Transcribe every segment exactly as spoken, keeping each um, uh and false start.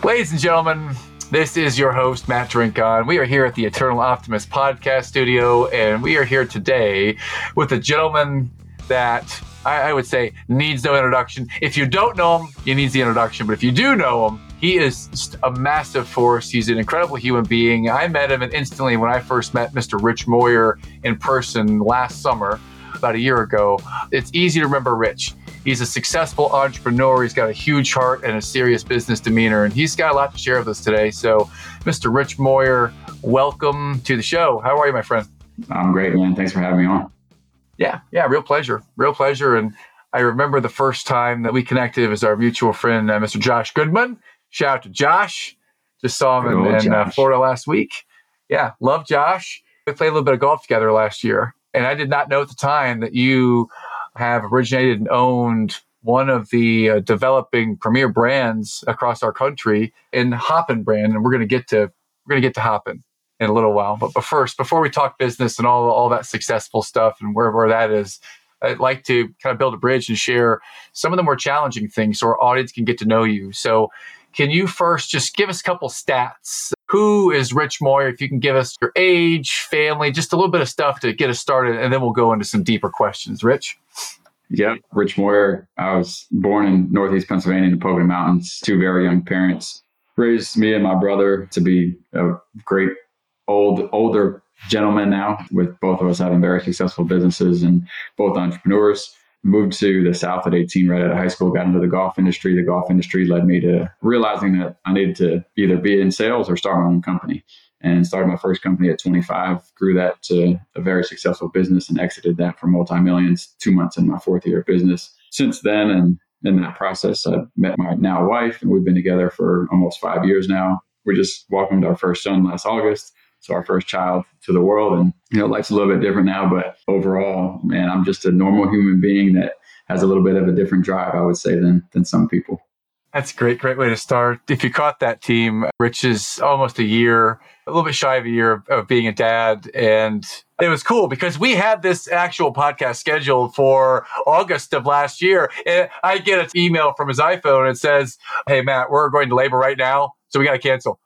Ladies and gentlemen, this is your host, Matt Drinkon. We are here at the Eternal Optimist podcast studio, and we are here today with a gentleman that I, I would say needs no introduction. If you don't know him, he needs the introduction. But if you do know him, he is just a massive force. He's an incredible human being. I met him, and instantly when I first met Mister Rich Moyer in person last summer, about a year ago, it's easy to remember Rich. He's a successful entrepreneur. He's got a huge heart and a serious business demeanor, and he's got a lot to share with us today. So, Mister Rich Moyer, welcome to the show. How are you, my friend? I'm great, man. Thanks for having me on. Yeah, yeah, real pleasure. Real pleasure. And I remember the first time that we connected was our mutual friend, uh, Mister Josh Goodman. Shout out to Josh. Just saw him in, in uh, Florida last week. Yeah, love Josh. We played a little bit of golf together last year. And I did not know at the time that you have originated and owned one of the uh, developing premier brands across our country in Hoppin brand. And we're going to get to we're going to get to Hoppin in a little while. But, but first, before we talk business and all, all that successful stuff and where, where that is, I'd like to kind of build a bridge and share some of the more challenging things so our audience can get to know you. So can you first just give us a couple stats? Who is Rich Moyer? If you can give us your age, family, just a little bit of stuff to get us started, and then we'll go into some deeper questions. Rich? Yep, Rich Moyer. I was born in Northeast Pennsylvania in the Pocono Mountains, two very young parents. Raised me and my brother to be a great old, older gentleman now, with both of us having very successful businesses and both entrepreneurs. Moved to the South at eighteen, right out of high school, got into the golf industry. The golf industry led me to realizing that I needed to either be in sales or start my own company. And started my first company at twenty-five, grew that to a very successful business and exited that for multi-millions two months in my fourth year of business. Since then, and in that process, I met my now wife, and we've been together for almost five years now. We just welcomed our first son last August. So our first child to the world, and you know, life's a little bit different now, but overall, man, I'm just a normal human being that has a little bit of a different drive, I would say, than than some people. That's a great, great way to start. If you caught that team, Rich is almost a year, a little bit shy of a year of, of being a dad. And it was cool because we had this actual podcast scheduled for August of last year. And I get an email from his iPhone and it says, "Hey, Matt, we're going to labor right now, so we got to cancel."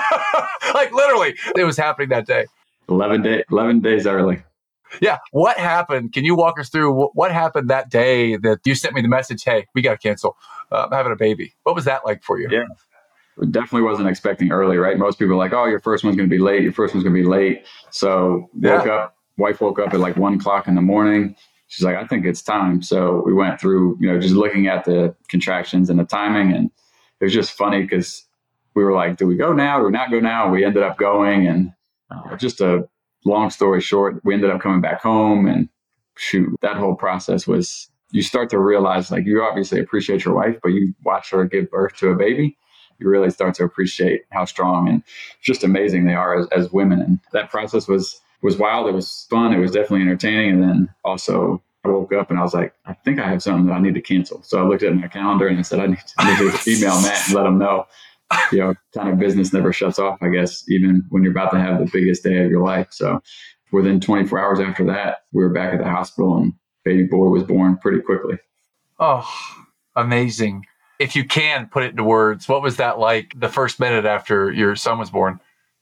Like literally, it was happening that day. eleven, day, eleven days early. Yeah. What happened? Can you walk us through what happened that day that you sent me the message, "Hey, we got to cancel. Uh, I'm having a baby." What was that like for you? Yeah. Definitely wasn't expecting early, right? Most people are like, "Oh, your first one's going to be late. Your first one's going to be late." So woke yeah. up, wife woke up at like one o'clock in the morning. She's like, "I think it's time." So we went through, you know, just looking at the contractions and the timing. And it was just funny because we were like, do we go now? Do we not go now? We ended up going, and uh, just a long story short, we ended up coming back home, and shoot, that whole process was, you start to realize, like, you obviously appreciate your wife, but you watch her give birth to a baby, you really start to appreciate how strong and just amazing they are as, as women. And that process was, was wild. It was fun. It was definitely entertaining. And then also I woke up and I was like, I think I have something that I need to cancel. So I looked at my calendar and I said, I need to, I need to email Matt and let him know. You know, kind of business never shuts off, I guess, even when you're about to have the biggest day of your life. So within twenty-four hours after that, we were back at the hospital and baby boy was born pretty quickly. Oh, amazing. If you can put it into words, what was that like the first minute after your son was born?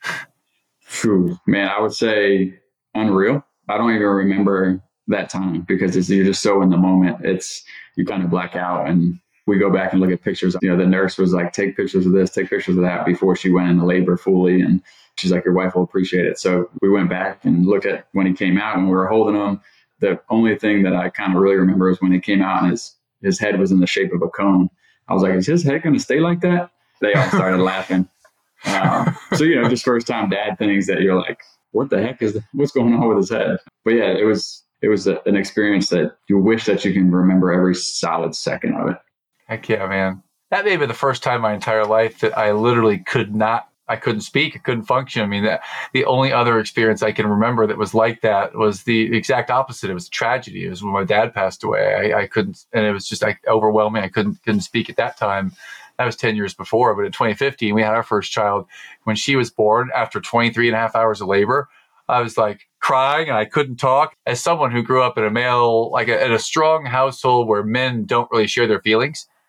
Whew, man, I would say unreal. I don't even remember that time because it's, you're just so in the moment. It's, you kind of black out, and we go back and look at pictures. You know, the nurse was like, take pictures of this, take pictures of that before she went into labor fully. And she's like, your wife will appreciate it. So we went back and looked at when he came out and we were holding him. The only thing that I kind of really remember is when he came out and his, his head was in the shape of a cone. I was like, is his head going to stay like that? They all started laughing. Uh, so, you know, just first time dad things that you're like, what the heck is, the, what's going on with his head? But yeah, it was, it was a, an experience that you wish that you can remember every solid second of it. Heck yeah, man. That may be the first time in my entire life that I literally could not, I couldn't speak, I couldn't function. I mean, that, the only other experience I can remember that was like that was the exact opposite. It was a tragedy. It was when my dad passed away. I, I couldn't, and it was just like overwhelming. I couldn't couldn't speak at that time. That was ten years before, but in twenty fifteen, we had our first child. When she was born, after twenty-three and a half hours of labor, I was like crying and I couldn't talk. As someone who grew up in a male, like a, in a strong household where men don't really share their feelings,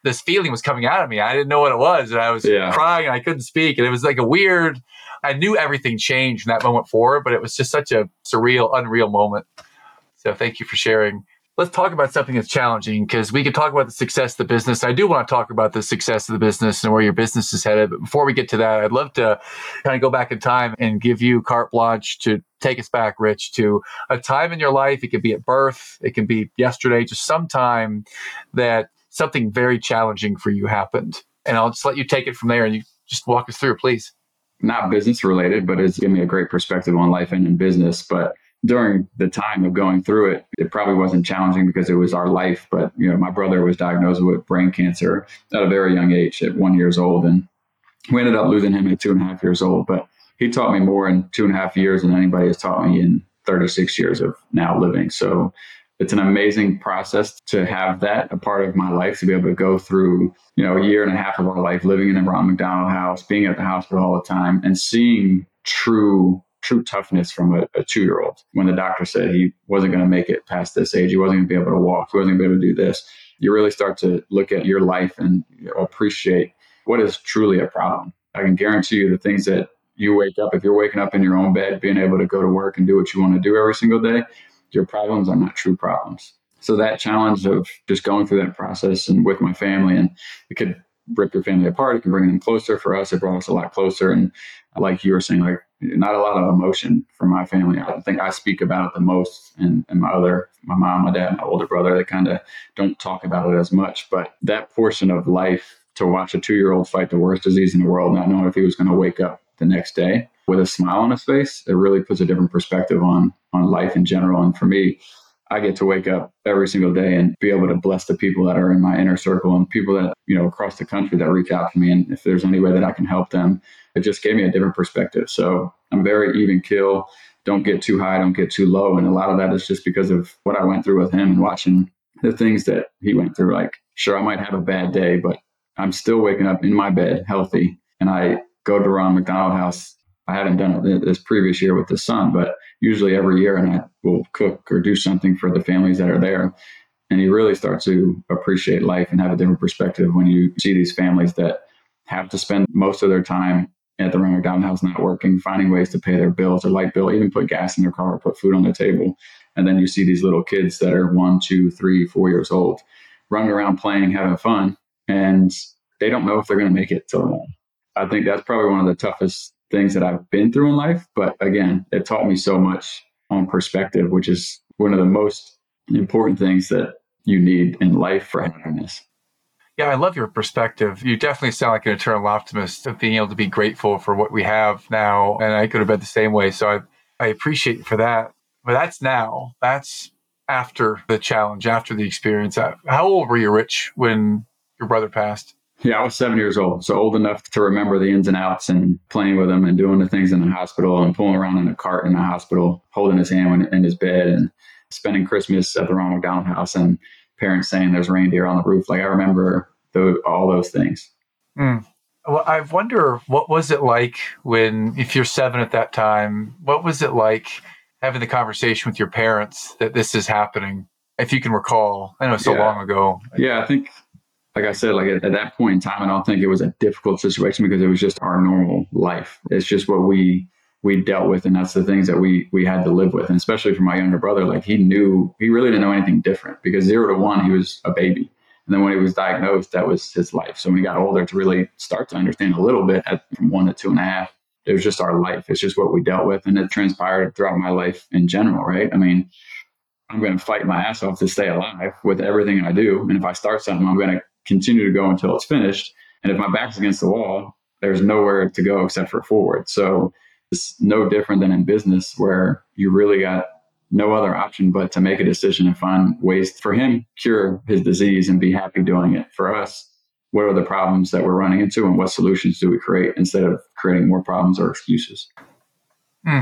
this feeling was coming out of me. I didn't know what it was. And I was yeah. crying and I couldn't speak. And it was like a weird, I knew everything changed from that moment forward, but it was just such a surreal, unreal moment. So thank you for sharing. Let's talk about something that's challenging, because we could talk about the success of the business. I do want to talk about the success of the business and where your business is headed. But before we get to that, I'd love to kind of go back in time and give you carte blanche to take us back, Rich, to a time in your life. It could be at birth. It can be yesterday, just some time that something very challenging for you happened. And I'll just let you take it from there and you just walk us through, please. Not business related, but it's given me a great perspective on life and in business. But during the time of going through it, it probably wasn't challenging because it was our life. But, you know, my brother was diagnosed with brain cancer at a very young age, at one years old. And we ended up losing him at two and a half years old. But he taught me more in two and a half years than anybody has taught me in thirty-six years of now living. So it's an amazing process to have that a part of my life, to be able to go through, you know, a year and a half of our life living in a Ronald McDonald House, being at the hospital all the time, and seeing true true toughness from a, a two-year-old. When the doctor said he wasn't going to make it past this age, he wasn't going to be able to walk, he wasn't going to be able to do this, you really start to look at your life and, you know, appreciate what is truly a problem. I can guarantee you the things that you wake up, if you're waking up in your own bed, being able to go to work and do what you want to do every single day, your problems are not true problems. So that challenge of just going through that process and with my family, and it could rip your family apart, it can bring them closer. For us, it brought us a lot closer. And like you were saying, like, not a lot of emotion from my family. I think I speak about it the most, and, and my other, my mom, my dad, my older brother, they kind of don't talk about it as much. But that portion of life, to watch a two-year-old fight the worst disease in the world, not knowing if he was going to wake up the next day with a smile on his face, it really puts a different perspective on on life in general. And for me, I get to wake up every single day and be able to bless the people that are in my inner circle and people that, you know, across the country that reach out to me. And if there's any way that I can help them, it just gave me a different perspective. So I'm very even keel. Don't get too high, don't get too low. And a lot of that is just because of what I went through with him and watching the things that he went through. Like, sure, I might have a bad day, but I'm still waking up in my bed healthy. And I go to Ronald McDonald House. I hadn't done it this previous year with the son, but usually every year, and I will cook or do something for the families that are there. And you really start to appreciate life and have a different perspective when you see these families that have to spend most of their time at the Ronald McDonald House not working, finding ways to pay their bills, their light bill, even put gas in their car, or put food on their table. And then you see these little kids that are one, two, three, four years old, running around playing, having fun, and they don't know if they're going to make it till then. I think that's probably one of the toughest things that I've been through in life. But again, it taught me so much on perspective, which is one of the most important things that you need in life for happiness. Yeah, I love your perspective. You definitely sound like an eternal optimist of being able to be grateful for what we have now. And I could have been the same way. So I, I appreciate you for that. But that's now. That's after the challenge, after the experience. How old were you, Rich, when your brother passed? Yeah, I was seven years old. So old enough to remember the ins and outs and playing with him and doing the things in the hospital and pulling around in a cart in the hospital, holding his hand when, in his bed, and spending Christmas at the Ronald McDonald House and parents saying there's reindeer on the roof. Like, I remember those, all those things. Mm. Well, I wonder, what was it like when, if you're seven at that time, what was it like having the conversation with your parents that this is happening? If you can recall, I know it's so yeah. long ago. Yeah, I think, like I said, like at, at that point in time, I don't think it was a difficult situation because it was just our normal life. It's just what we we dealt with, and that's the things that we we had to live with. And especially for my younger brother, like, he knew, he really didn't know anything different, because zero to one, he was a baby. And then when he was diagnosed, that was his life. So when he got older, to really start to understand a little bit, at from one to two and a half, it was just our life. It's just what we dealt with. And it transpired throughout my life in general, right? I mean, I'm going to fight my ass off to stay alive with everything I do. And if I start something, I'm going to continue to go until it's finished. And if my back's against the wall, there's nowhere to go except for forward. So it's no different than in business, where you really got no other option but to make a decision and find ways for him cure his disease and be happy doing it. For us, what are the problems that we're running into, and what solutions do we create instead of creating more problems or excuses? Mm.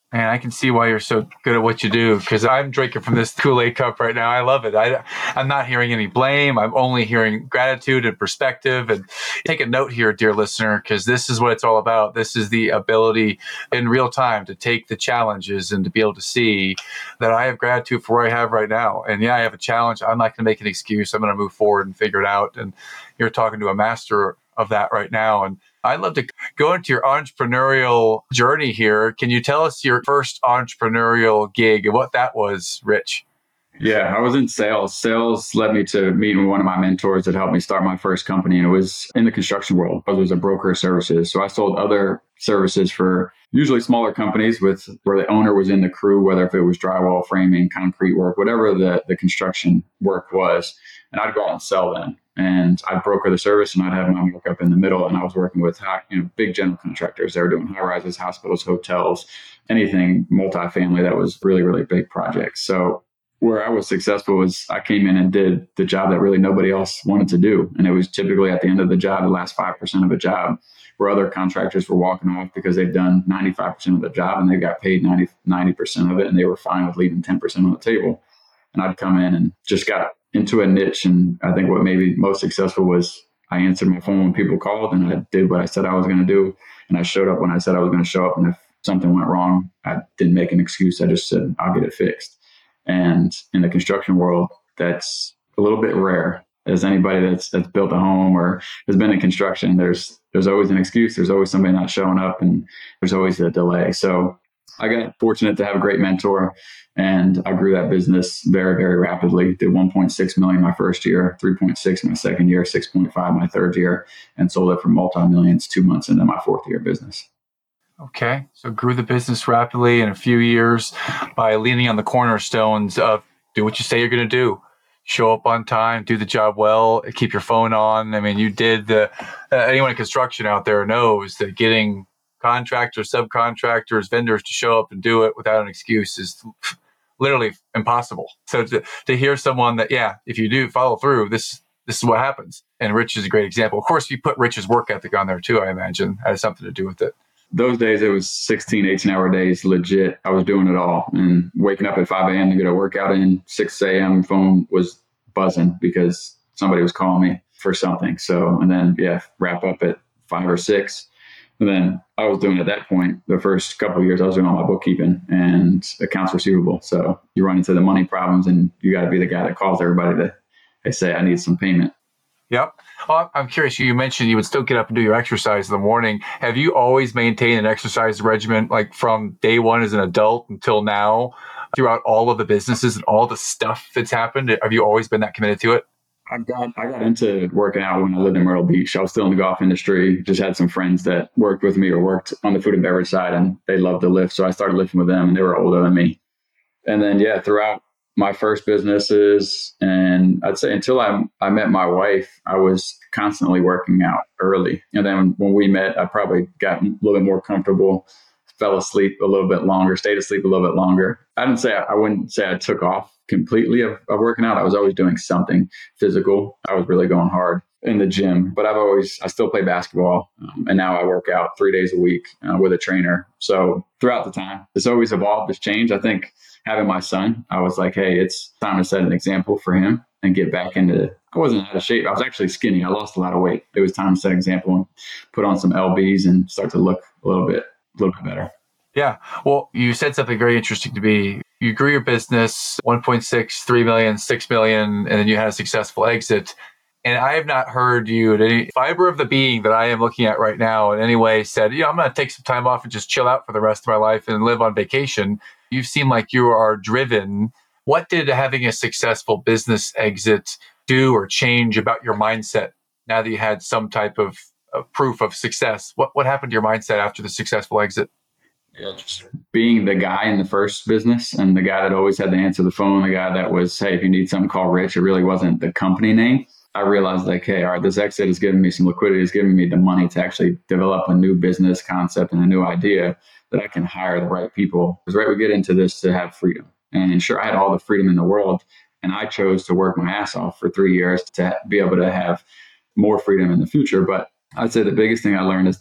And I can see why you're so good at what you do, because I'm drinking from this Kool-Aid cup right now. I love it. I, I'm not hearing any blame. I'm only hearing gratitude and perspective. And take a note here, dear listener, because this is what it's all about. This is the ability in real time to take the challenges and to be able to see that I have gratitude for where I have right now. And yeah, I have a challenge. I'm not going to make an excuse. I'm going to move forward and figure it out. And you're talking to a master of that right now. And I'd love to go into your entrepreneurial journey here. Can you tell us your first entrepreneurial gig and what that was, Rich? Yeah, I was in sales. Sales led me to meeting one of my mentors that helped me start my first company. And it was in the construction world. I was a broker of services. So I sold other services for usually smaller companies with where the owner was in the crew, whether if it was drywall, framing, concrete work, whatever the, the construction work was. And I'd go out and sell them. And I'd broker the service and I'd have my work up in the middle. And I was working with high, you know, big general contractors. They were doing high rises, hospitals, hotels, anything multifamily that was really, really big projects. So where I was successful was I came in and did the job that really nobody else wanted to do. And it was typically at the end of the job, the last five percent of a job, where other contractors were walking off because they've done ninety-five percent of the job and they got paid ninety, ninety percent of it. And they were fine with leaving ten percent on the table. And I'd come in and just got into a niche. And I think what made me most successful was I answered my phone when people called and I did what I said I was going to do. And I showed up when I said I was going to show up. And if something went wrong, I didn't make an excuse. I just said, I'll get it fixed. And in the construction world, that's a little bit rare. As anybody that's that's built a home or has been in construction, there's there's always an excuse. There's always somebody not showing up and there's always a delay. So I got fortunate to have a great mentor and I grew that business very, very rapidly. Did one point six million my first year, three point six my second year, six point five my third year, and sold it for multi-millions two months into my fourth year business. Okay. So grew the business rapidly in a few years by leaning on the cornerstones of do what you say you're going to do. Show up on time, do the job well, keep your phone on. I mean, you did the, uh, anyone in construction out there knows that getting contractors, subcontractors, vendors to show up and do it without an excuse is literally impossible. So to, to hear someone that, yeah, if you do follow through, this this is what happens. And Rich is a great example. Of course, you put Rich's work ethic on there too, I imagine, has something to do with it. Those days, it was sixteen, eighteen hour days, legit. I was doing it all and waking up at five a.m. to get a workout in, six a.m. phone was buzzing because somebody was calling me for something. So, and then, yeah, wrap up at five or six. And then I was doing at that point, the first couple of years, I was doing all my bookkeeping and accounts receivable. So you run into the money problems and you got to be the guy that calls everybody to they say, I need some payment. Yep. Well, I'm curious. You mentioned you would still get up and do your exercise in the morning. Have you always maintained an exercise regimen, like from day one as an adult until now, throughout all of the businesses and all the stuff that's happened? Have you always been that committed to it? I got I got into working out when I lived in Myrtle Beach. I was still in the golf industry. Just had some friends that worked with me or worked on the food and beverage side, and they loved to lift. So I started lifting with them, and they were older than me. And then, yeah, throughout my first businesses, and I'd say until I I met my wife, I was constantly working out early. And then when we met, I probably got a little bit more comfortable, fell asleep a little bit longer, stayed asleep a little bit longer. I didn't say I wouldn't say I took off completely of, of working out. I was always doing something physical. I was really going hard in the gym, but I've always, I still play basketball. Um, and now I work out three days a week uh, with a trainer. So throughout the time, it's always evolved, it's changed. I think having my son, I was like, hey, it's time to set an example for him and get back into, I wasn't out of shape. I was actually skinny. I lost a lot of weight. It was time to set an example and put on some L Bs and start to look a little bit, a little bit better. Yeah. Well, you said something very interesting to me. You grew your business one point six, three million, six million, and then you had a successful exit. And I have not heard you at any fiber of the being that I am looking at right now in any way said, yeah, I'm going to take some time off and just chill out for the rest of my life and live on vacation. You seem like you are driven. What did having a successful business exit do or change about your mindset now that you had some type of, of proof of success? What what happened to your mindset after the successful exit? Yeah, just being the guy in the first business and the guy that always had to answer the phone, the guy that was, hey, if you need something, call Rich. It really wasn't the company name. I realized like, hey, all right, this exit is giving me some liquidity, it's giving me the money to actually develop a new business concept and a new idea that I can hire the right people. Because right, we get into this to have freedom. And sure, I had all the freedom in the world, and I chose to work my ass off for three years to be able to have more freedom in the future. But I'd say the biggest thing I learned is that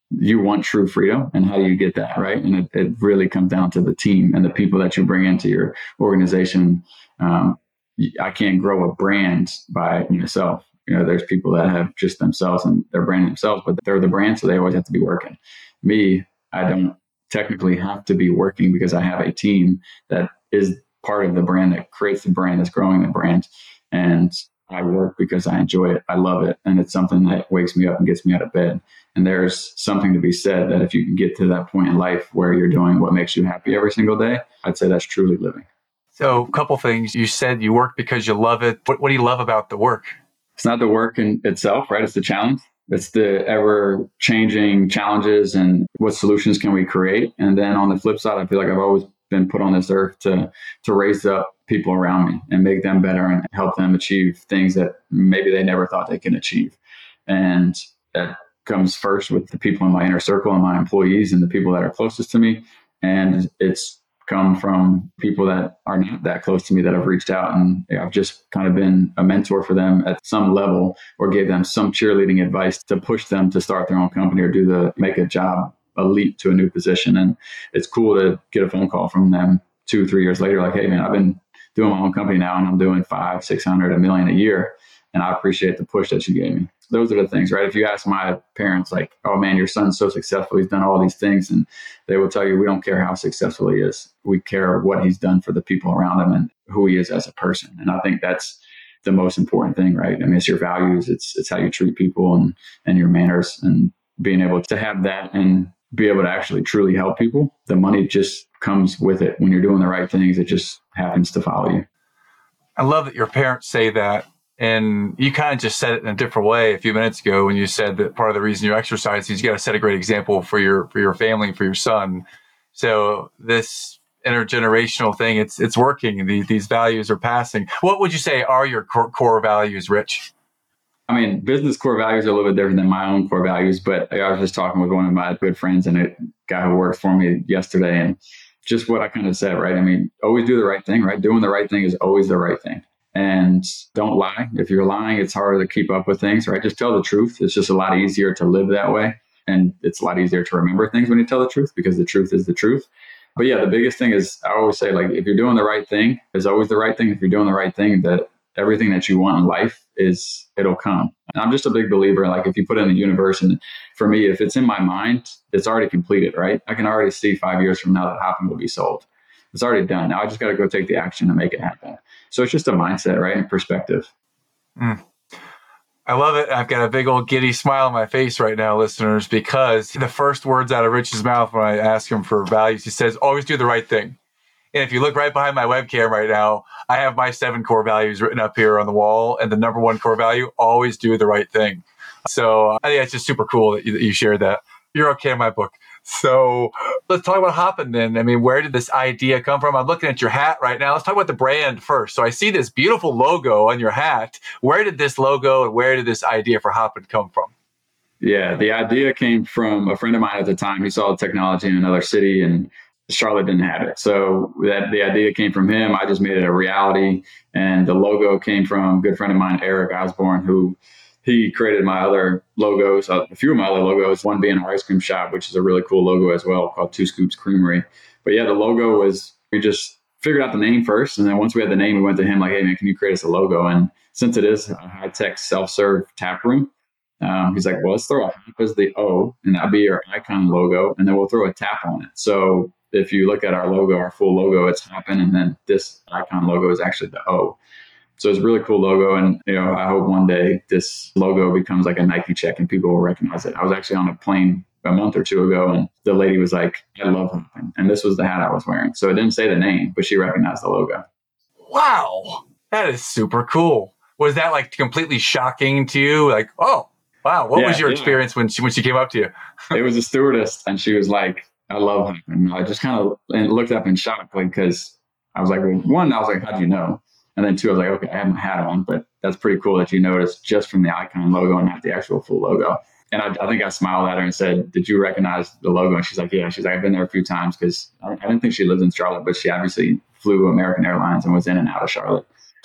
you want true freedom, and how do you get that, right? And it, it really comes down to the team and the people that you bring into your organization. Um, I can't grow a brand by myself. You know, there's people that have just themselves and they're branding themselves, but they're the brand, so they always have to be working. Me, I don't technically have to be working because I have a team that is part of the brand, that creates the brand, that's growing the brand. And I work because I enjoy it. I love it. And it's something that wakes me up and gets me out of bed. And there's something to be said that if you can get to that point in life where you're doing what makes you happy every single day, I'd say that's truly living. So a couple things. You said you work because you love it. What, what do you love about the work? It's not the work in itself, right? It's the challenge. It's the ever changing challenges and what solutions can we create. And then on the flip side, I feel like I've always been put on this earth to to raise up people around me and make them better and help them achieve things that maybe they never thought they can achieve. And that comes first with the people in my inner circle and my employees and the people that are closest to me. And it's come from people that are not that close to me that have reached out, and I've just kind of been a mentor for them at some level, or gave them some cheerleading advice to push them to start their own company or do the make a job a leap to a new position. And it's cool to get a phone call from them two, three years later, like, hey man, I've been doing my own company now and I'm doing five, six hundred, a million a year. And I appreciate the push that you gave me. Those are the things, right? If you ask my parents, like, oh man, your son's so successful, he's done all these things. And they will tell you, we don't care how successful he is. We care what he's done for the people around him and who he is as a person. And I think that's the most important thing, right? I mean, it's your values. It's it's how you treat people and, and your manners, and being able to have that and be able to actually truly help people. The money just comes with it. When you're doing the right things, it just happens to follow you. I love that your parents say that. And you kind of just said it in a different way a few minutes ago when you said that part of the reason you exercise is you got to set a great example for your for your family and for your son. So this intergenerational thing, it's it's working. These these values are passing. What would you say are your core, core values, Rich? I mean, business core values are a little bit different than my own core values, but I was just talking with one of my good friends and a guy who works for me yesterday, and just what I kind of said, right? I mean, always do the right thing, right? Doing the right thing is always the right thing. And don't lie. If you're lying, it's harder to keep up with things, right? Just tell the truth. It's just a lot easier to live that way. And it's a lot easier to remember things when you tell the truth, because the truth is the truth. But yeah, the biggest thing is, I always say, like, if you're doing the right thing, it's always the right thing. If you're doing the right thing, that everything that you want in life is, it'll come. And I'm just a big believer, like, if you put it in the universe, and for me, if it's in my mind, it's already completed, right? I can already see five years from now that Hopin will be sold. It's already done. Now I just got to go take the action and make it happen. So it's just a mindset, right? And perspective. Mm. I love it. I've got a big old giddy smile on my face right now, listeners, because the first words out of Rich's mouth when I ask him for values, he says, always do the right thing. And if you look right behind my webcam right now, I have my seven core values written up here on the wall. And the number one core value, always do the right thing. So I think it's just super cool that you, that you shared that. You're okay in my book. So let's talk about Hopin then. I mean, where did this idea come from? I'm looking at your hat right now. Let's talk about the brand first. So I see this beautiful logo on your hat. Where did this logo and where did this idea for Hopin come from? Yeah, the idea came from a friend of mine at the time. He saw the technology in another city and Charlotte didn't have it. So that the idea came from him. I just made it a reality. And the logo came from a good friend of mine, Eric Osborne, who he created my other logos, a few of my other logos, one being our ice cream shop, which is a really cool logo as well, called Two Scoops Creamery. But yeah, the logo was, we just figured out the name first. And then once we had the name, we went to him like, hey man, can you create us a logo? And since it is a high-tech self-serve tap room, um, he's like, well, let's throw a hop as the O, and that'll be your icon logo. And then we'll throw a tap on it. So if you look at our logo, our full logo, it's Hopin, and then this icon logo is actually the O. So it's a really cool logo. And, you know, I hope one day this logo becomes like a Nike check and people will recognize it. I was actually on a plane a month or two ago and the lady was like, I love Hopin. And this was the hat I was wearing. So it didn't say the name, but she recognized the logo. Wow. That is super cool. Was that like completely shocking to you? Like, oh, wow. What yeah, was your yeah. experience when she, when she came up to you? It was a stewardess and she was like, I love Hopin. I just kind of looked up in shock, like, because I was like, well, one, I was like, how do you know? And then two, I was like, okay, I have my hat on, but that's pretty cool that you noticed just from the icon logo and not the actual full logo. And I, I think I smiled at her and said, did you recognize the logo? And she's like, yeah. She's like, I've been there a few times because I, I didn't think she lived in Charlotte, but she obviously flew American Airlines and was in and out of Charlotte.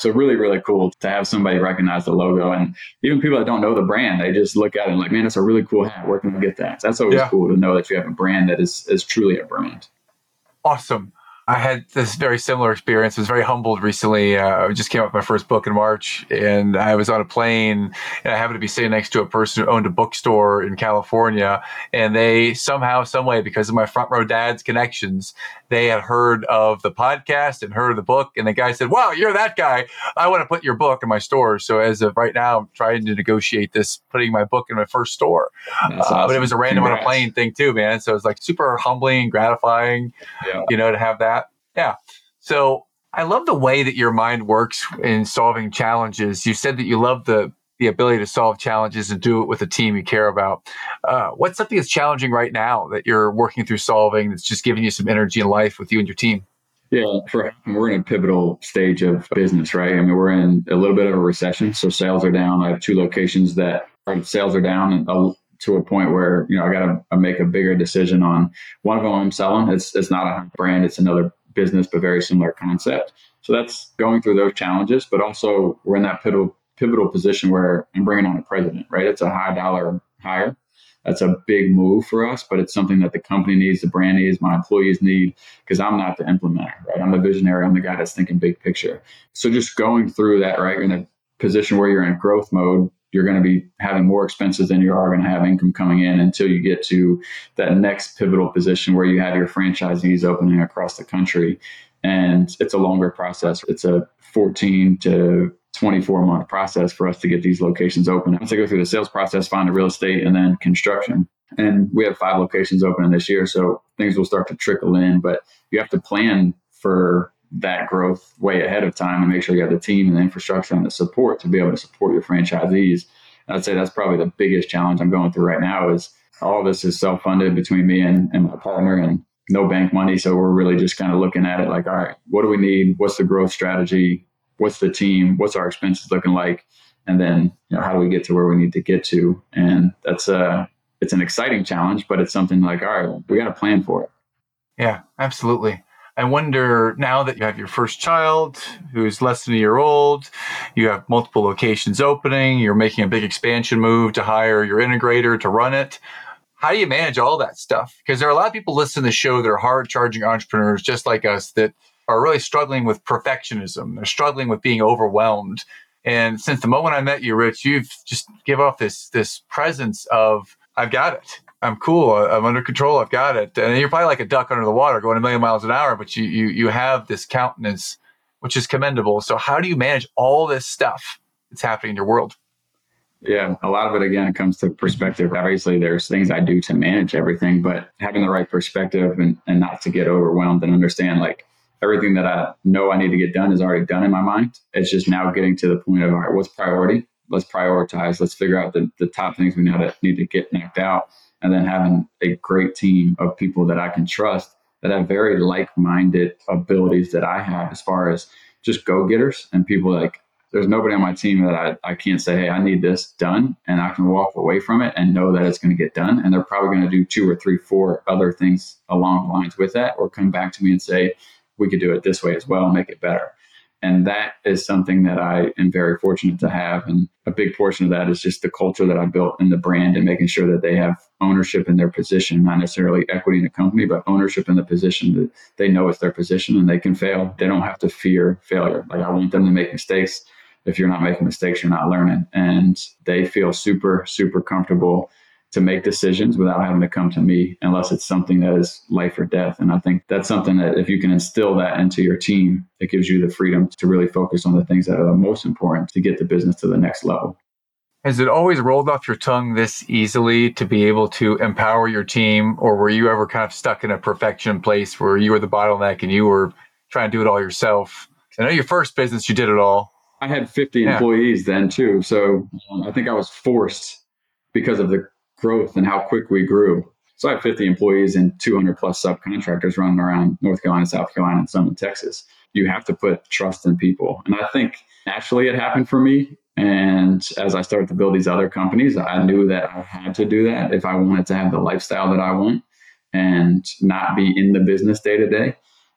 So really, really cool to have somebody recognize the logo. And even people that don't know the brand, they just look at it and like, man, that's a really cool hat. Where can we get that? So that's always yeah. cool to know that you have a brand that is, is truly a brand. Awesome. I had this very similar experience. I was very humbled recently. Uh, I just came out with my first book in March, and I was on a plane, and I happened to be sitting next to a person who owned a bookstore in California. And they somehow, some way, because of my front row dad's connections, they had heard of the podcast and heard of the book. And the guy said, wow, you're that guy. I want to put your book in my store. So as of right now, I'm trying to negotiate this, putting my book in my first store. Uh, awesome. But it was a random Congrats. On a plane thing too, man. So it's like super humbling, gratifying, yeah. you know, to have that. Yeah. So I love the way that your mind works in solving challenges. You said that you love the the ability to solve challenges and do it with a team you care about. Uh, what's something that's challenging right now that you're working through solving that's just giving you some energy in life with you and your team? Yeah, for, we're in a pivotal stage of business, right? I mean, we're in a little bit of a recession. So sales are down. I have two locations that our sales are down and uh, to a point where, you know, I got to make a bigger decision on one of them I'm selling. It's, it's not a brand. It's another business, but very similar concept. So that's going through those challenges, but also we're in that pivotal pivotal position where I'm bringing on a president, right? It's a high dollar hire. That's a big move for us, but it's something that the company needs, the brand needs, my employees need, because I'm not the implementer, right? I'm the visionary. I'm the guy that's thinking big picture. So just going through that, right? You're in a position where you're in growth mode. You're going to be having more expenses than you are going to have income coming in until you get to that next pivotal position where you have your franchisees opening across the country. And it's a longer process. It's a fourteen to twenty-four month process for us to get these locations open. Once I go through the sales process, find the real estate, and then construction. And we have five locations opening this year, so things will start to trickle in. But you have to plan for that growth way ahead of time and make sure you have the team and the infrastructure and the support to be able to support your franchisees. And I'd say that's probably the biggest challenge I'm going through right now is all this is self-funded between me and, and my partner and no bank money. So we're really just kind of looking at it like, all right, what do we need? What's the growth strategy? What's the team? What's our expenses looking like? And then, you know, how do we get to where we need to get to? And that's uh it's an exciting challenge, but it's something like, all right, we got to plan for it. Yeah, absolutely. I wonder now that you have your first child who's less than a year old, you have multiple locations opening, you're making a big expansion move to hire your integrator to run it. How do you manage all that stuff? Because there are a lot of people listening to the show that are hard charging entrepreneurs just like us that are really struggling with perfectionism. They're struggling with being overwhelmed. And since the moment I met you, Rich, you've just give off this, this presence of, I've got it. I'm cool. I'm under control. I've got it. And you're probably like a duck under the water going a million miles an hour, but you, you, you have this countenance, which is commendable. So how do you manage all this stuff that's happening in your world? Yeah, a lot of it, again, it comes to perspective. Obviously, there's things I do to manage everything, but having the right perspective and, and not to get overwhelmed and understand like everything that I know I need to get done is already done in my mind. It's just now getting to the point of, all right, what's priority? Let's prioritize. Let's figure out the, the top things we know that need to get knocked out. And then having a great team of people that I can trust that have very like-minded abilities that I have as far as just go-getters and people like, there's nobody on my team that I, I can't say, hey, I need this done. And I can walk away from it and know that it's going to get done. And they're probably going to do two or three, four other things along the lines with that, or come back to me and say, we could do it this way as well and make it better. And that is something that I am very fortunate to have. And a big portion of that is just the culture that I built in the brand and making sure that they have ownership in their position, not necessarily equity in the company, but ownership in the position that they know it's their position and they can fail. They don't have to fear failure. Like I want them to make mistakes. If you're not making mistakes, you're not learning. And they feel super, super comfortable to make decisions without having to come to me unless it's something that is life or death. And I think that's something that if you can instill that into your team, it gives you the freedom to really focus on the things that are the most important to get the business to the next level. Has it always rolled off your tongue this easily to be able to empower your team? Or were you ever kind of stuck in a perfection place where you were the bottleneck and you were trying to do it all yourself? I know your first business, you did it all. I had fifty yeah. employees then too. So um, I think I was forced because of the growth and how quick we grew. So I have fifty employees and two hundred plus subcontractors running around North Carolina, South Carolina, and some in Texas. You have to put trust in people. And I think naturally it happened for me. And as I started to build these other companies, I knew that I had to do that if I wanted to have the lifestyle that I want and not be in the business day to day.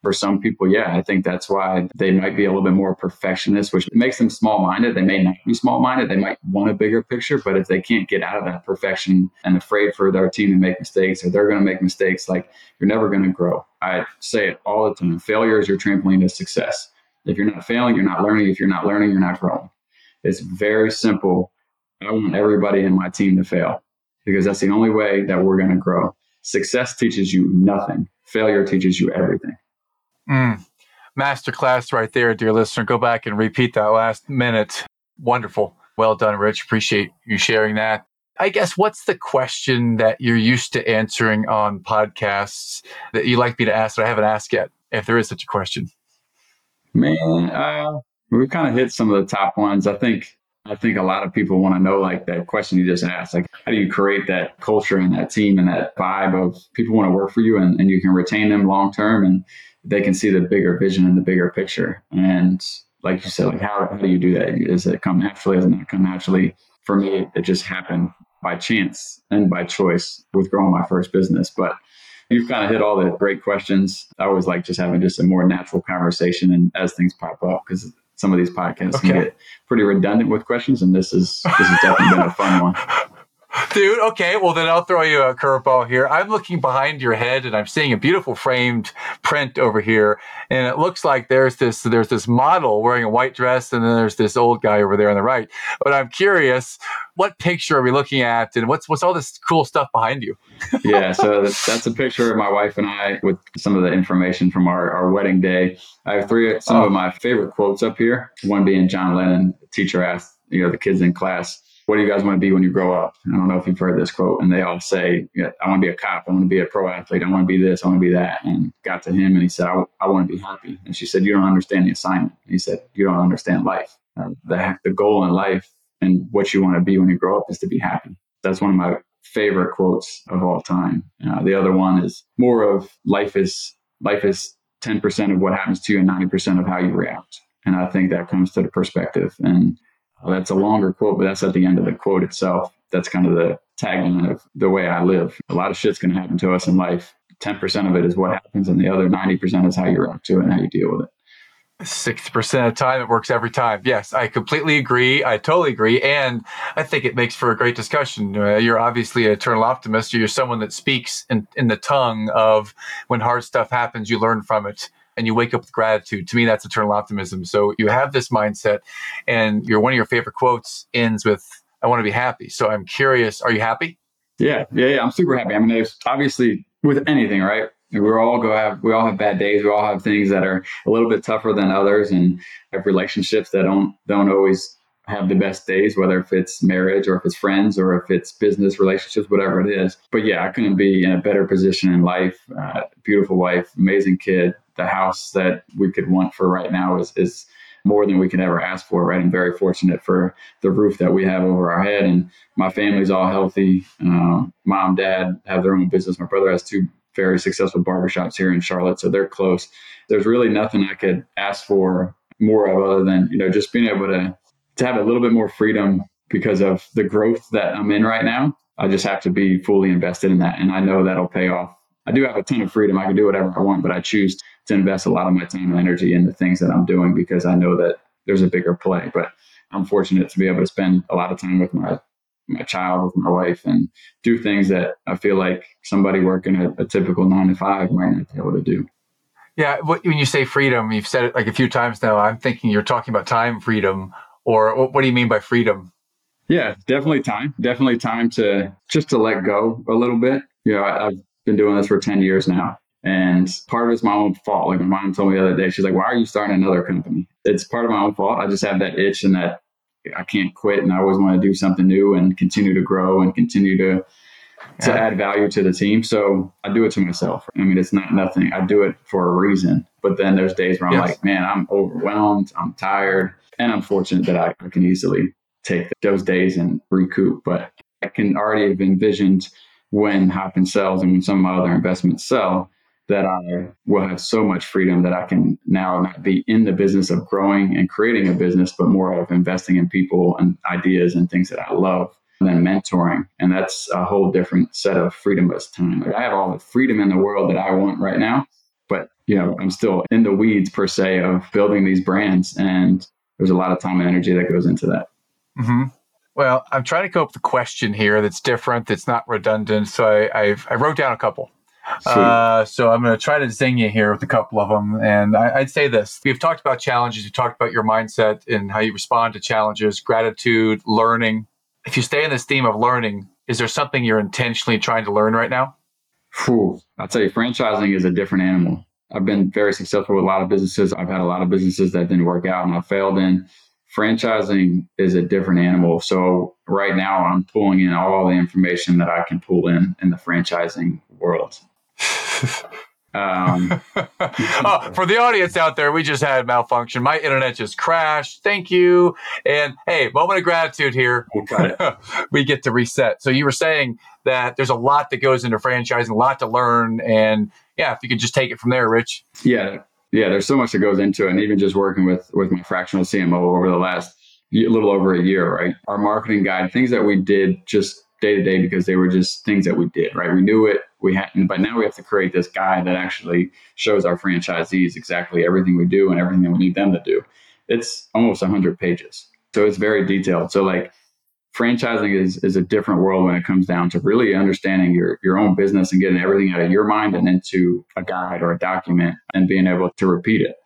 For some people, yeah, I think that's why they might be a little bit more perfectionist, which makes them small-minded. They may not be small-minded. They might want a bigger picture, but if they can't get out of that perfection and afraid for their team to make mistakes or they're going to make mistakes, like you're never going to grow. I say it all the time. Failure is your trampoline to success. If you're not failing, you're not learning. If you're not learning, you're not growing. It's very simple. I want everybody in my team to fail because that's the only way that we're going to grow. Success teaches you nothing. Failure teaches you everything. Mm. Masterclass right there, dear listener. Go back and repeat that last minute. Wonderful. Well done, Rich. Appreciate you sharing that. I guess what's the question that you're used to answering on podcasts that you like me to ask that I haven't asked yet, if there is such a question? Man, uh, we've kind of hit some of the top ones. I think I think a lot of people want to know, like that question you just asked, like how do you create that culture and that team and that vibe of people want to work for you and, and you can retain them long term and they can see the bigger vision and the bigger picture. And like you said, like how, how do you do that? Does it come naturally? Does it not come naturally? For me, it just happened by chance and by choice with growing my first business. But you've kind of hit all the great questions. I always like just having just a more natural conversation and as things pop up, because some of these podcasts okay. can get pretty redundant with questions. And this is, this has definitely been a fun one. Dude, okay, well then I'll throw you a curveball here. I'm looking behind your head and I'm seeing a beautiful framed print over here. And it looks like there's this there's this model wearing a white dress and then there's this old guy over there on the right. But I'm curious, what picture are we looking at and what's what's all this cool stuff behind you? Yeah, so that's, that's a picture of my wife and I with some of the information from our, our wedding day. I have three, some oh. of my favorite quotes up here. One being John Lennon, the teacher asked, you know, the kids in class, what do you guys want to be when you grow up? I don't know if you've heard this quote. And they all say, yeah, I want to be a cop. I want to be a pro athlete. I want to be this. I want to be that. And got to him and he said, I, I want to be happy. And she said, you don't understand the assignment. And he said, you don't understand life. Uh, the, the goal in life and what you want to be when you grow up is to be happy. That's one of my favorite quotes of all time. Uh, the other one is more of life is life is ten percent of what happens to you and ninety percent of how you react. And I think that comes to the perspective. And well, that's a longer quote, but that's at the end of the quote itself. That's kind of the tagline of the way I live. A lot of shit's going to happen to us in life. ten percent of it is what happens, and the other ninety percent is how you react to it and how you deal with it. sixty percent of the time, it works every time. Yes, I completely agree. I totally agree. And I think it makes for a great discussion. Uh, you're obviously an eternal optimist. You're someone that speaks in, in the tongue of when hard stuff happens, you learn from it. And you wake up with gratitude. To me, that's eternal optimism. So you have this mindset, and your one of your favorite quotes ends with, I want to be happy. So I'm curious, are you happy? Yeah, yeah, yeah. I'm super happy. I mean, there's obviously with anything, right? We all go have, we all have bad days. We all have things that are a little bit tougher than others, and have relationships that don't don't always have the best days, whether if it's marriage or if it's friends or if it's business relationships, whatever it is. But yeah, I couldn't be in a better position in life. Uh, beautiful wife, amazing kid. The house that we could want for right now is is more than we could ever ask for, right? I'm very fortunate for the roof that we have over our head, and my family's all healthy. Uh, mom, dad have their own business. My brother has two very successful barbershops here in Charlotte, so they're close. There's really nothing I could ask for more of other than, you know, just being able to to have a little bit more freedom because of the growth that I'm in right now. I just have to be fully invested in that, and I know that'll pay off. I do have a ton of freedom. I can do whatever I want, but I choose to invest a lot of my time and energy in the things that I'm doing because I know that there's a bigger play. But I'm fortunate to be able to spend a lot of time with my my child, with my wife, and do things that I feel like somebody working a, a typical nine to five might not be able to do. Yeah. When you say freedom, you've said it like a few times now. I'm thinking you're talking about time freedom, or what do you mean by freedom? Yeah, definitely time. Definitely time to just to let go a little bit. You know, I, I've been doing this for ten years now. And part of it's my own fault. Like my mom told me the other day, she's like, why are you starting another company? It's part of my own fault. I just have that itch and that I can't quit. And I always want to do something new and continue to grow and continue to, to yeah. add value to the team. So I do it to myself. I mean, it's not nothing. I do it for a reason. But then there's days where I'm yes. like, man, I'm overwhelmed. I'm tired. And I'm fortunate that I, I can easily take those days and recoup. But I can already have envisioned when Hopkins sells and when some of my other investments sell, that I will have so much freedom that I can now not be in the business of growing and creating a business, but more of investing in people and ideas and things that I love, and then mentoring. And that's a whole different set of freedom as time. Like I have all the freedom in the world that I want right now, but you know, I'm still in the weeds per se of building these brands. And there's a lot of time and energy that goes into that. Mm-hmm. Well, I'm trying to come up with a question here that's different, that's not redundant. So I, I've, I wrote down a couple. Uh, so I'm going to try to zing you here with a couple of them. And I, I'd say this. We've talked about challenges. We've talked about your mindset and how you respond to challenges, gratitude, learning. If you stay in this theme of learning, is there something you're intentionally trying to learn right now? Whew. I'll tell you, franchising is a different animal. I've been very successful with a lot of businesses. I've had a lot of businesses that didn't work out and I failed in. Franchising is a different animal. So right now I'm pulling in all the information that I can pull in in the franchising world. um, oh, for the audience out there, we just had malfunction. My internet just crashed. Thank you. And hey, moment of gratitude here. We get to reset. So you were saying that there's a lot that goes into franchising, a lot to learn. And yeah, if you could just take it from there, Rich. Yeah. Yeah. There's so much that goes into it. And even just working with, with my fractional C M O over the last a little over a year, right? Our marketing guide, things that we did just day to day because they were just things that we did, right? We knew it, we had, but now we have to create this guide that actually shows our franchisees exactly everything we do and everything we need them to do. It's almost one hundred pages. So it's very detailed. So like franchising is, is a different world when it comes down to really understanding your, your own business and getting everything out of your mind and into a guide or a document and being able to repeat it.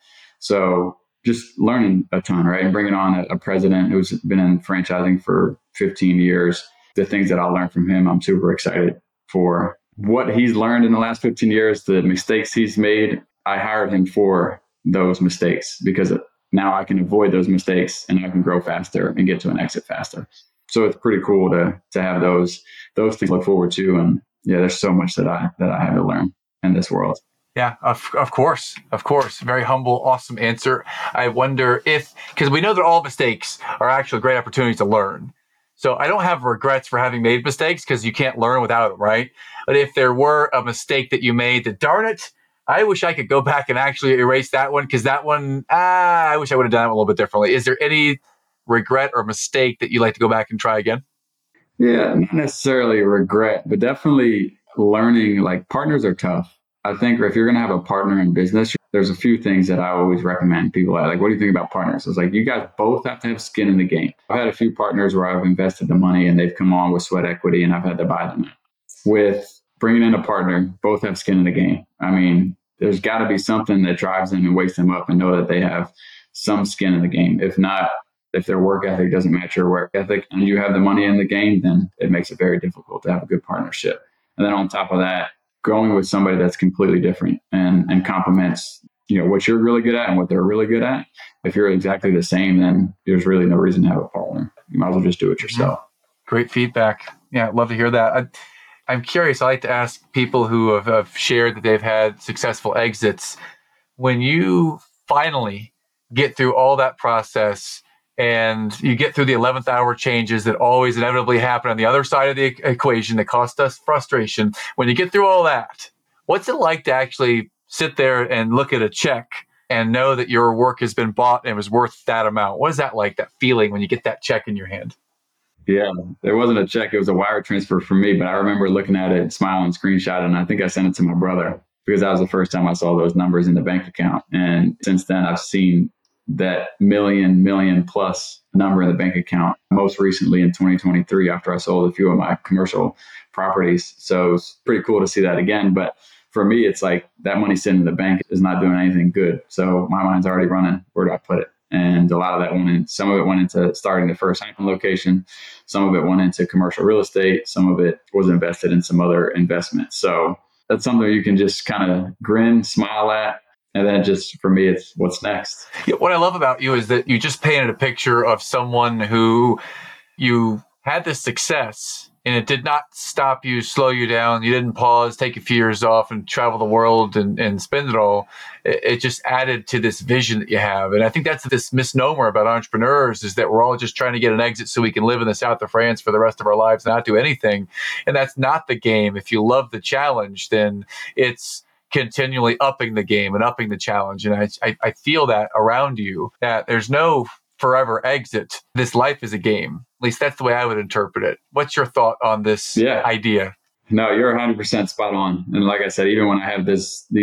So just learning a ton, right? And bringing on a, a president who's been in franchising for fifteen years. The things that I'll learn from him, I'm super excited for what he's learned in the last fifteen years, the mistakes he's made. I hired him for those mistakes because now I can avoid those mistakes and I can grow faster and get to an exit faster. So it's pretty cool to to have those those things to look forward to. And yeah, there's so much that I that I have to learn in this world. Yeah, of of course, of course. Very humble, awesome answer. I wonder if, because we know that all mistakes are actually great opportunities to learn. So I don't have regrets for having made mistakes because you can't learn without them, right? But if there were a mistake that you made that, darn it, I wish I could go back and actually erase that one because that one, ah, I wish I would have done it a little bit differently. Is there any regret or mistake that you like to go back and try again? Yeah, not necessarily regret, but definitely learning. Like partners are tough. I think if you're going to have a partner in business, there's a few things that I always recommend people. Like, what do you think about partners? It's like, you guys both have to have skin in the game. I've had a few partners where I've invested the money and they've come on with sweat equity and I've had to buy them out. With bringing in a partner, both have skin in the game. I mean, there's got to be something that drives them and wakes them up and know that they have some skin in the game. If not, if their work ethic doesn't match your work ethic and you have the money in the game, then it makes it very difficult to have a good partnership. And then on top of that, going with somebody that's completely different and, and complements, you know, what you're really good at and what they're really good at. If you're exactly the same, then there's really no reason to have a partner. You might as well just do it yourself. Great feedback. Yeah, I'd love to hear that. I, I'm curious. I like to ask people who have, have shared that they've had successful exits. When you finally get through all that process and you get through the eleventh hour changes that always inevitably happen on the other side of the equation that cost us frustration. When you get through all that, what's it like to actually sit there and look at a check and know that your work has been bought and it was worth that amount? What is that like, that feeling when you get that check in your hand? Yeah, there wasn't a check. It was a wire transfer for me, but I remember looking at it, smiling, screenshot, and I think I sent it to my brother because that was the first time I saw those numbers in the bank account. And since then, I've seen that million, million plus number in the bank account, most recently in twenty twenty-three after I sold a few of my commercial properties. So it's pretty cool to see that again. But for me, it's like that money sitting in the bank is not doing anything good. So my mind's already running. Where do I put it? And a lot of that went in, some of it went into starting the first Hyphen location. Some of it went into commercial real estate. Some of it was invested in some other investments. So that's something you can just kind of grin, smile at. And then just for me, it's what's next. Yeah, what I love about you is that you just painted a picture of someone who you had this success and it did not stop you, slow you down. You didn't pause, take a few years off and travel the world and, and spend it all. It, it just added to this vision that you have. And I think that's this misnomer about entrepreneurs is that we're all just trying to get an exit so we can live in the south of France for the rest of our lives and not do anything. And that's not the game. If you love the challenge, then it's continually upping the game and upping the challenge. And I, I, I feel that around you, that there's no forever exit. This life is a game. At least that's the way I would interpret it. What's your thought on this yeah. idea? No, you're one hundred percent spot on. And like I said, even when I have this these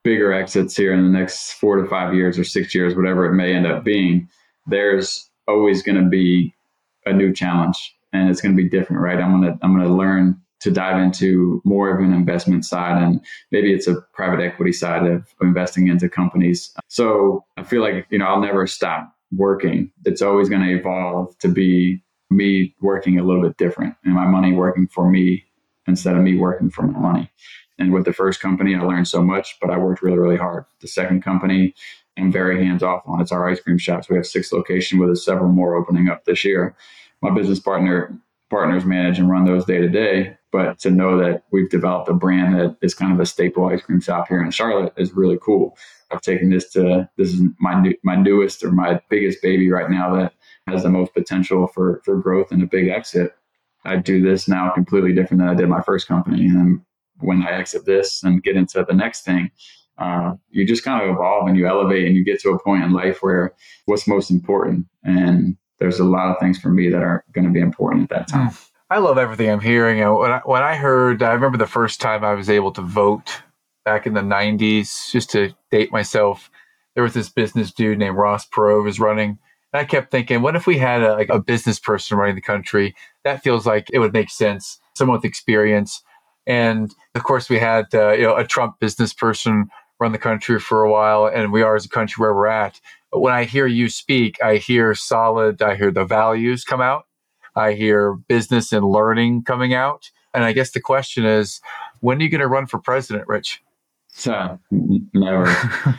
bigger exits here in the next four to five years or six years, whatever it may end up being, there's always going to be a new challenge, and it's going to be different, right? I'm going to, I'm going to learn to dive into more of an investment side, and maybe it's a private equity side of investing into companies. So I feel like, you know, I'll never stop working. It's always going to evolve to be me working a little bit different, and my money working for me instead of me working for my money. And with the first company, I learned so much, but I worked really, really hard. The second company, I'm very hands-off on. It's our ice cream shops. We have six locations with several more opening up this year. My business partner partners manage and run those day to day. But to know that we've developed a brand that is kind of a staple ice cream shop here in Charlotte is really cool. I've taken this to, this is my new, my newest or my biggest baby right now that has the most potential for, for growth and a big exit. I do this now completely different than I did my first company. And when I exit this and get into the next thing, uh, you just kind of evolve and you elevate and you get to a point in life where what's most important. And there's a lot of things for me that are going to be important at that time. I love everything I'm hearing. You know, when I, when I heard, I remember the first time I was able to vote back in the nineties, just to date myself, there was this business dude named Ross Perot was running. And I kept thinking, what if we had a, like a business person running the country? That feels like it would make sense, someone with experience. And of course, we had uh, you know a Trump business person run the country for a while, and we are as a country where we're at. But when I hear you speak, I hear solid, I hear the values come out. I hear business and learning coming out. And I guess the question is, when are you going to run for president, Rich? So, never.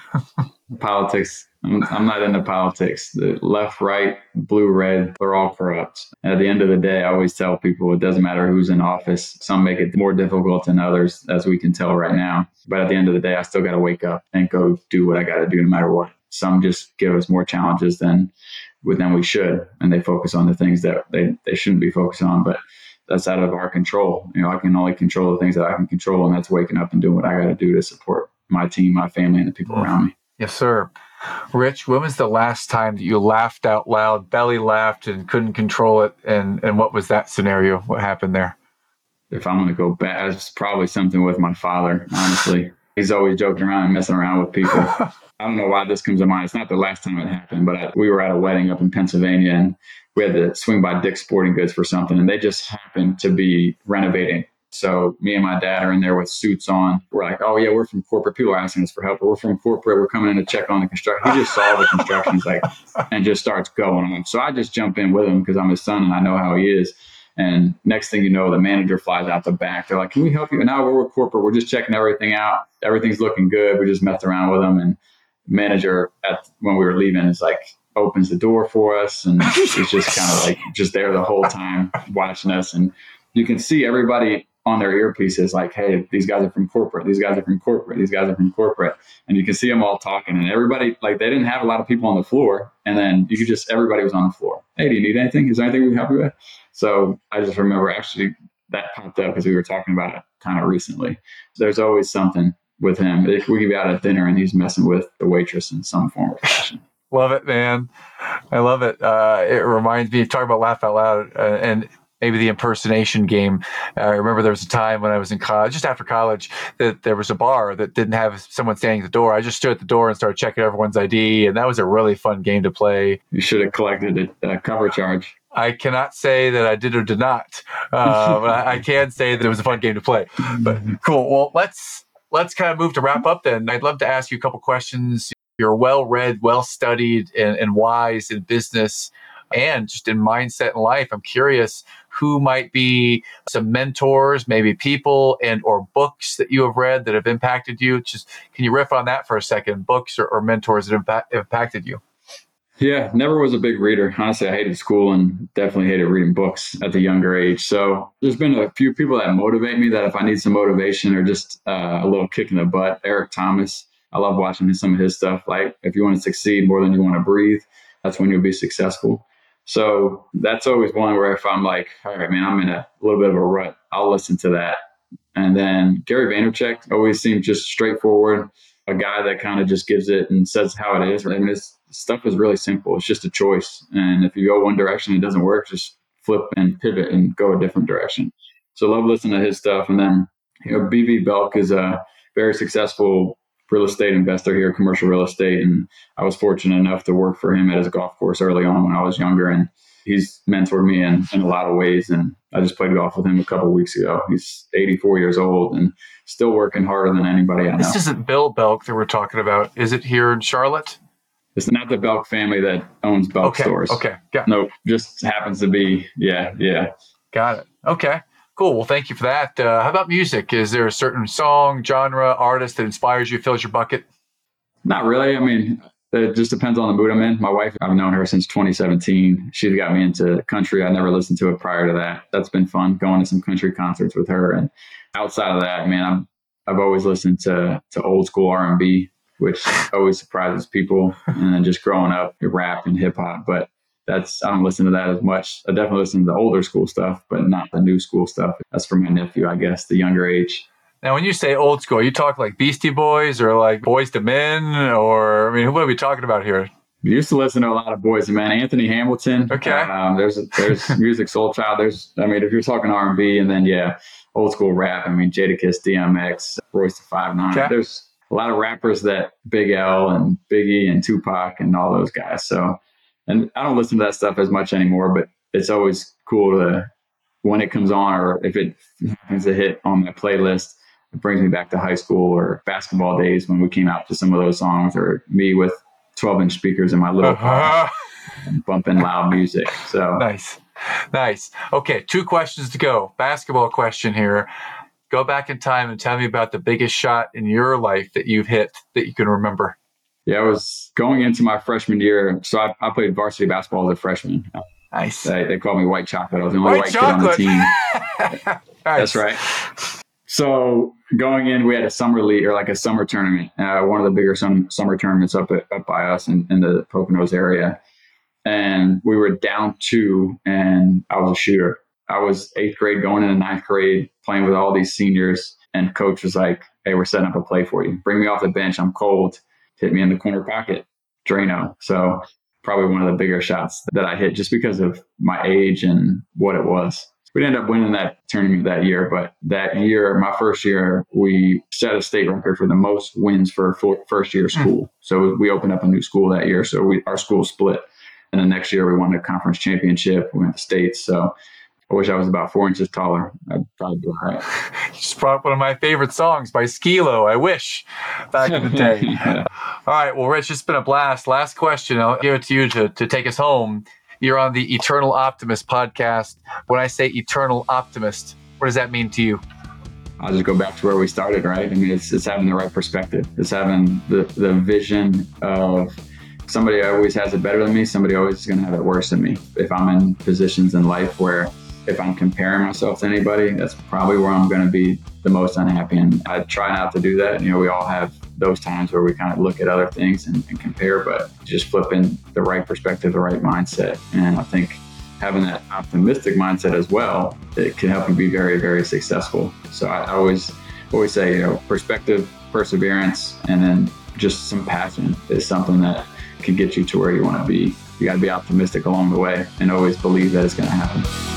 Politics. I'm, I'm not into politics. The left, right, blue, red, they're all corrupt. And at the end of the day, I always tell people it doesn't matter who's in office. Some make it more difficult than others, as we can tell right now. But at the end of the day, I still got to wake up and go do what I got to do no matter what. Some just give us more challenges than, than we should. And they focus on the things that they, they shouldn't be focused on. But that's out of our control. You know, I can only control the things that I can control. And that's waking up and doing what I got to do to support my team, my family, and the people around me. Yes, sir. Rich, when was the last time that you laughed out loud, belly laughed and couldn't control it? And, and what was that scenario? What happened there? If I'm going to go back, it's probably something with my father, honestly. He's always joking around and messing around with people. I don't know why this comes to mind. It's not the last time it happened, but I, we were at a wedding up in Pennsylvania, and we had to swing by Dick's Sporting Goods for something, and they just happened to be renovating. So me and my dad are in there with suits on. We're like, oh, yeah, we're from corporate. People are asking us for help. We're from corporate. We're coming in to check on the construction. He just saw the constructions like, and just starts going on. So I just jump in with him because I'm his son and I know how he is. And next thing you know, the manager flies out the back. They're like, can we help you? And now we're with corporate. We're just checking everything out. Everything's looking good. We just messed around with them. And manager, at when we were leaving, is like, opens the door for us. And he's just kind of like just there the whole time watching us. And you can see everybody on their earpieces like, hey, these guys are from corporate. These guys are from corporate. These guys are from corporate. And you can see them all talking. And everybody, like, they didn't have a lot of people on the floor. And then you could just, everybody was on the floor. Hey, do you need anything? Is there anything we can help you with? So I just remember actually that popped up because we were talking about it kind of recently. So there's always something with him. We could be out at dinner and he's messing with the waitress in some form or fashion. Love it, man. I love it. Uh, it reminds me of talking about laugh out loud uh, and maybe the impersonation game. Uh, I remember there was a time when I was in college, just after college, that there was a bar that didn't have someone standing at the door. I just stood at the door and started checking everyone's I D, and that was a really fun game to play. You should have collected a, a cover charge. I cannot say that I did or did not, uh, but I, I can say that it was a fun game to play. But cool. Well, let's let's kind of move to wrap up then. I'd love to ask you a couple questions. You're well-read, well-studied, and, and wise in business and just in mindset and life. I'm curious who might be some mentors, maybe people and or books that you have read that have impacted you. Just can you riff on that for a second? Books or, or mentors that have impact, impacted you? Yeah, never was a big reader. Honestly, I hated school and definitely hated reading books at the younger age. So there's been a few people that motivate me that if I need some motivation or just uh, a little kick in the butt. Eric Thomas, I love watching some of his stuff. Like, if you want to succeed more than you want to breathe, that's when you'll be successful. So that's always one where if I'm like, all right, man, I'm in a little bit of a rut, I'll listen to that. And then Gary Vaynerchuk always seemed just straightforward, a guy that kind of just gives it and says how it is. I mean, his stuff is really simple. It's just a choice. And if you go one direction, it doesn't work, just flip and pivot and go a different direction. So I love listening to his stuff. And then, you know, B V Belk is a very successful real estate investor here, commercial real estate. And I was fortunate enough to work for him at his golf course early on when I was younger. And he's mentored me in, in a lot of ways. And I just played golf with him a couple of weeks ago. He's eighty-four years old and still working harder than anybody I know. This isn't Bill Belk that we're talking about. Is it here in Charlotte? It's not the Belk family that owns Belk okay, stores. Okay. Got Nope. Just happens to be. Yeah. Yeah. Got it. Okay. Cool. Well, thank you for that. Uh, how about music? Is there a certain song, genre, artist that inspires you, fills your bucket? Not really. I mean, it just depends on the mood I'm in. My wife, I've known her since twenty seventeen. She's got me into country. I never listened to it prior to that. That's been fun, going to some country concerts with her. And outside of that, man, I'm, I've always listened to to old school R and B, which always surprises people. And then just growing up, rap and hip hop. But that's, I don't listen to that as much. I definitely listen to the older school stuff, but not the new school stuff. That's for my nephew, I guess, the younger age. Now, when you say old school, you talk like Beastie Boys or like Boys to Men, or, I mean, who are we talking about here? We used to listen to a lot of Boys to Men. Anthony Hamilton. Okay. Um, there's there's Music Soul Child. There's, I mean, if you're talking R and B, and then, yeah, old school rap, I mean, Jadakiss, D M X, Royce the five nine. Okay. There's a lot of rappers that Big L and Biggie and Tupac and all those guys. So, and I don't listen to that stuff as much anymore, but it's always cool to, when it comes on or if it happens to hit on my playlist, it brings me back to high school or basketball days when we came out to some of those songs, or me with twelve inch speakers in my little car and bumping loud music. So nice. Nice. Okay. Two questions to go. Basketball question here. Go back in time and tell me about the biggest shot in your life that you've hit that you can remember. Yeah, I was going into my freshman year. So I, I played varsity basketball as a freshman. Nice. They, they called me White Chocolate. I was the only white, white chocolate. kid on the team. Nice. That's right. So going in, we had a summer league or like a summer tournament, uh, one of the bigger sum, summer tournaments up at, up by us in, in the Poconos area. And we were down two, and I was a shooter. I was eighth grade going into ninth grade, playing with all these seniors. And coach was like, hey, we're setting up a play for you. Bring me off the bench. I'm cold. Hit me in the corner pocket. Drano. So probably one of the bigger shots that I hit just because of my age and what it was. We ended up winning that tournament that year, but that year, my first year, we set a state record for the most wins for a first year school. Mm. So we opened up a new school that year. So we, our school split. And the next year we won the conference championship. We went to states. So I wish I was about four inches taller. I'd probably be all right. You just brought up one of my favorite songs by Skee-Lo, I Wish, back in the day. Yeah. All right. Well, Rich, it's been a blast. Last question. I'll give it to you to, to take us home. You're on the Eternal Optimist podcast. When I say eternal optimist, what does that mean to you? I'll just go back to where we started, right? I mean, it's it's having the right perspective. It's having the, the vision of somebody always has it better than me. Somebody always is going to have it worse than me. If I'm in positions in life where if I'm comparing myself to anybody, that's probably where I'm going to be the most unhappy. And I try not to do that. You know, we all have those times where we kind of look at other things and, and compare, but just flipping the right perspective, the right mindset. And I think having that optimistic mindset as well, it can help you be very, very successful. So I, I always, always say, you know, perspective, perseverance, and then just some passion is something that can get you to where you want to be. You got to be optimistic along the way and always believe that it's going to happen.